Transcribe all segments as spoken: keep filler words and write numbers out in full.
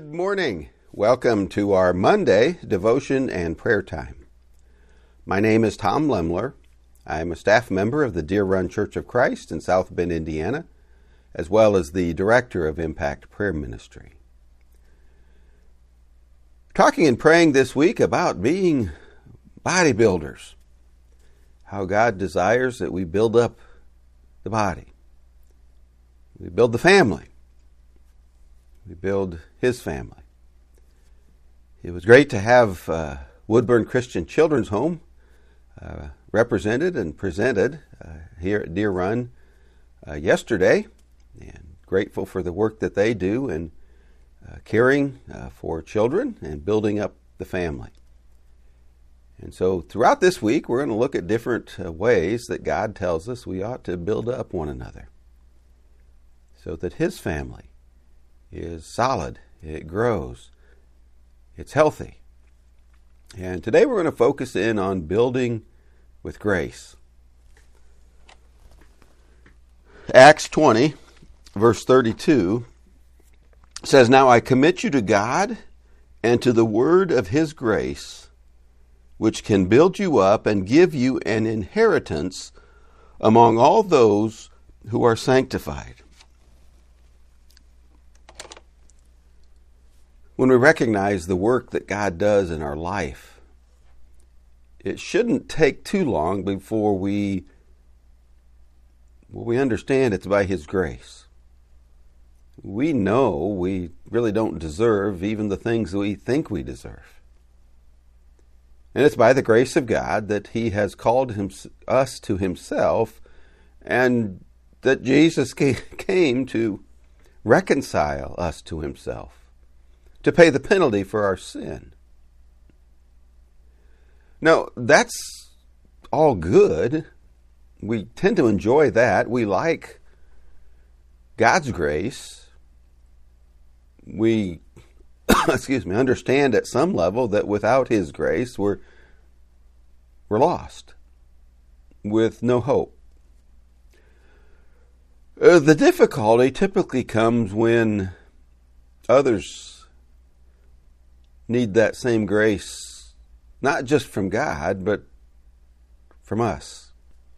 Good morning. Welcome to our Monday devotion and prayer time. My name is Tom Lemler. I am a staff member of the Deer Run Church of Christ in South Bend, Indiana, as well as the director of Impact Prayer Ministry. Talking and praying this week about being bodybuilders, how God desires that we build up the body. We build the family. We build His family. It was great to have uh, Woodburn Christian Children's Home uh, represented and presented uh, here at Deer Run uh, yesterday, and grateful for the work that they do in uh, caring uh, for children and building up the family. And so throughout this week, we're going to look at different uh, ways that God tells us we ought to build up one another so that His family is solid, it grows, it's healthy. And today we're going to focus in on building with grace. Acts twenty, verse thirty-two says, "Now I commit you to God and to the word of His grace, which can build you up and give you an inheritance among all those who are sanctified." When we recognize the work that God does in our life, it shouldn't take too long before we, well, we understand it's by His grace. We know we really don't deserve even the things we think we deserve. And it's by the grace of God that He has called him, us to Himself, and that Jesus came to reconcile us to Himself, to pay the penalty for our sin. Now, that's all good. We tend to enjoy that. We like God's grace. We, excuse me, understand at some level that without His grace, we're, we're lost, with no hope. Uh, the difficulty typically comes when others need that same grace, not just from God, but from us.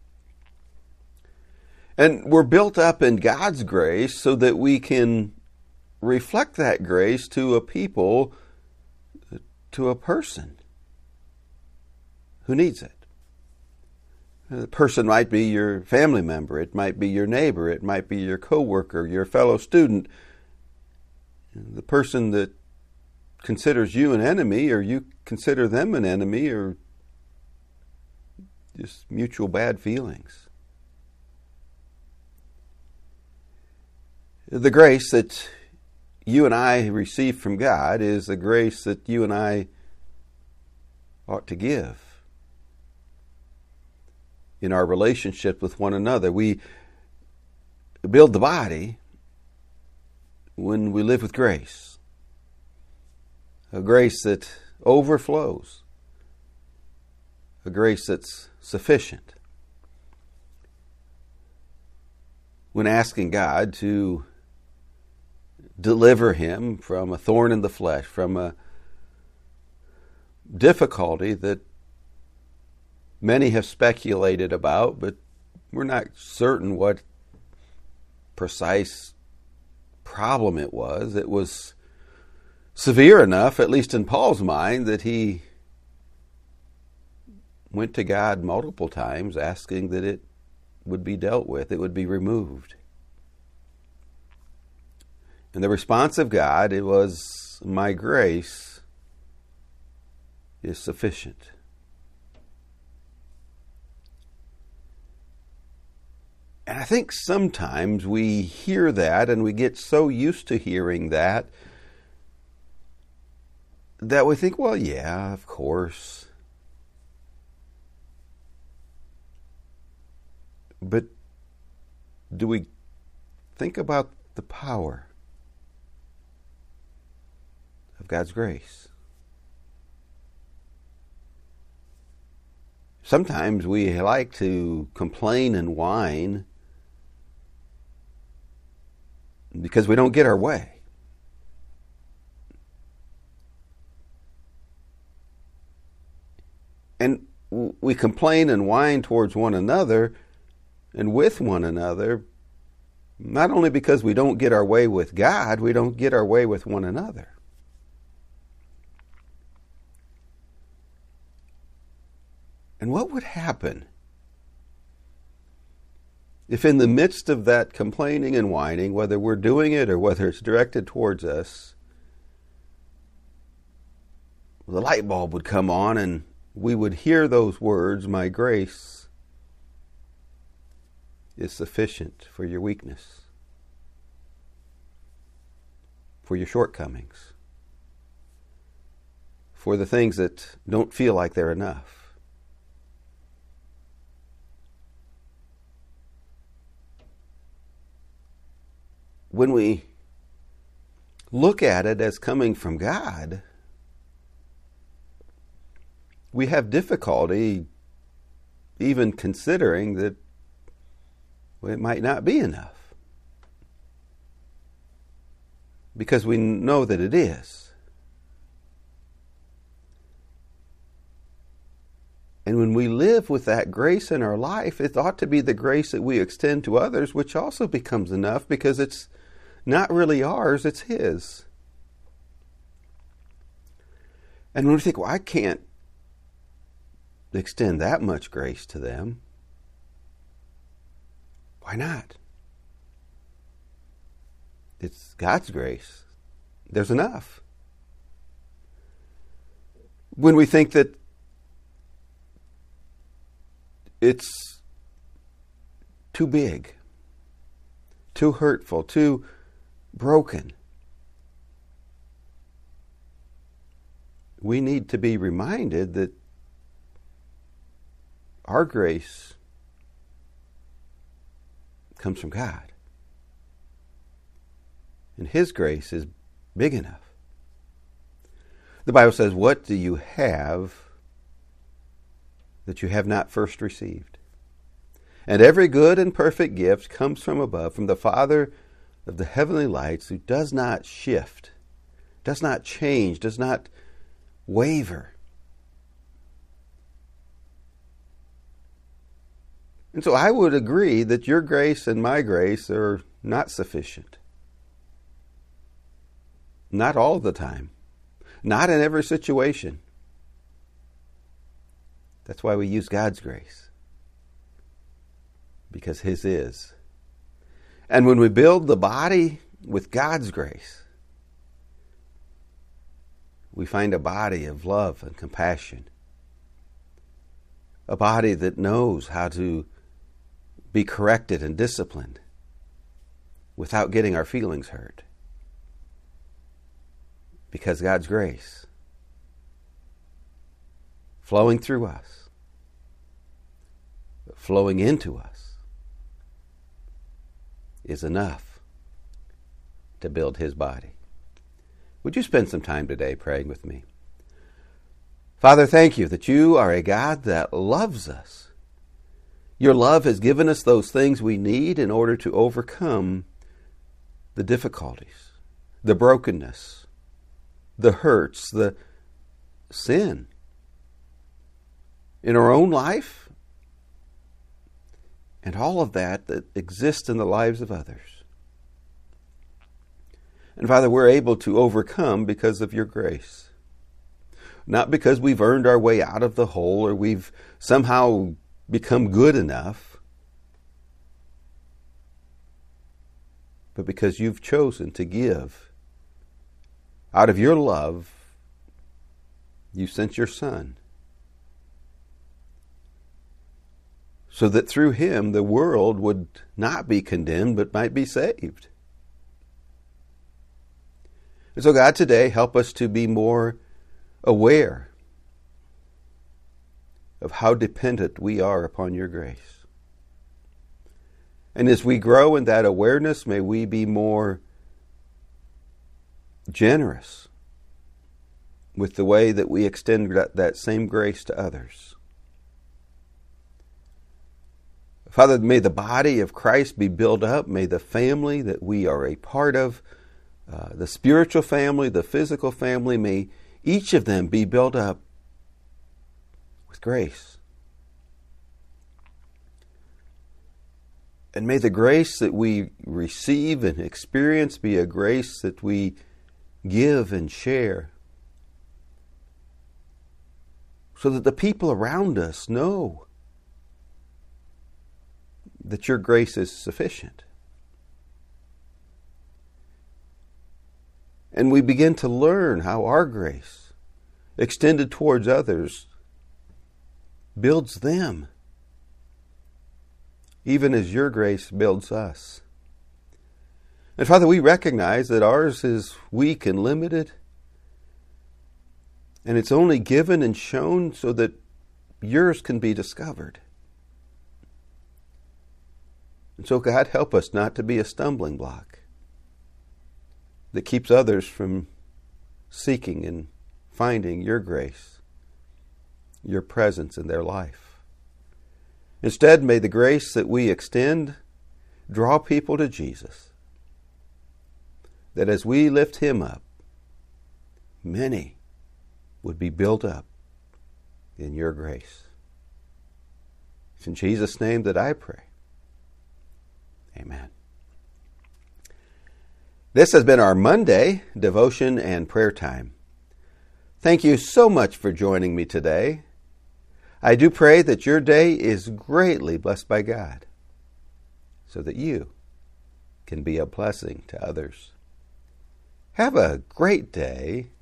And we're built up in God's grace so that we can reflect that grace to a people, to a person who needs it. The person might be your family member, it might be your neighbor, it might be your coworker, your fellow student, the person that considers you an enemy, or you consider them an enemy, or just mutual bad feelings. The grace that you and I receive from God is the grace that you and I ought to give in our relationship with one another. We build the body when we live with grace. A grace that overflows. A grace that's sufficient. When asking God to deliver him from a thorn in the flesh, from a difficulty that many have speculated about, but we're not certain what precise problem it was. It was severe enough, at least in Paul's mind, that he went to God multiple times asking that it would be dealt with, it would be removed. And the response of God, it was, "My grace is sufficient." And I think sometimes we hear that and we get so used to hearing that that we think, well, yeah, of course. But do we think about the power of God's grace? Sometimes we like to complain and whine because we don't get our way. And we complain and whine towards one another and with one another, not only because we don't get our way with God, we don't get our way with one another. And what would happen if in the midst of that complaining and whining, whether we're doing it or whether it's directed towards us, the light bulb would come on and we would hear those words, "My grace is sufficient for your weakness, for your shortcomings, for the things that don't feel like they're enough." When we look at it as coming from God, we have difficulty even considering that well, it might not be enough, because we know that it is. And when we live with that grace in our life, it ought to be the grace that we extend to others, which also becomes enough, because it's not really ours, it's His. And when we think, well, I can't extend that much grace to them, why not? It's God's grace. There's enough. When we think that it's too big, too hurtful, too broken, we need to be reminded that our grace comes from God. And His grace is big enough. The Bible says, "What do you have that you have not first received? And every good and perfect gift comes from above, from the Father of the heavenly lights, who does not shift, does not change, does not waver." And so I would agree that your grace and my grace are not sufficient. Not all the time. Not in every situation. That's why we use God's grace, because His is. And when we build the body with God's grace, we find a body of love and compassion. A body that knows how to be corrected and disciplined without getting our feelings hurt. Because God's grace flowing through us, flowing into us, is enough to build His body. Would you spend some time today praying with me? Father, thank you that you are a God that loves us. Your love has given us those things we need in order to overcome the difficulties, the brokenness, the hurts, the sin in our own life, and all of that that exists in the lives of others. And Father, we're able to overcome because of your grace. Not because we've earned our way out of the hole or we've somehow become good enough, but because you've chosen to give. Out of your love, you sent your Son, so that through Him the world would not be condemned, but might be saved. And so God, today, help us to be more aware of how dependent we are upon your grace. And as we grow in that awareness, may we be more generous with the way that we extend that, that same grace to others. Father, may the body of Christ be built up. May the family that we are a part of, uh, the spiritual family, the physical family, may each of them be built up with grace. And may the grace that we receive and experience be a grace that we give and share, so that the people around us know that your grace is sufficient. And we begin to learn how our grace, extended towards others, builds them, even as your grace builds us. And Father, we recognize that ours is weak and limited, and it's only given and shown so that yours can be discovered. And so, God, help us not to be a stumbling block that keeps others from seeking and finding your grace, your presence in their life. Instead, may the grace that we extend draw people to Jesus, that as we lift him up, many would be built up in your grace. It's in Jesus' name that I pray. Amen. This has been our Monday devotion and prayer time. Thank you so much for joining me today. I do pray that your day is greatly blessed by God, so that you can be a blessing to others. Have a great day,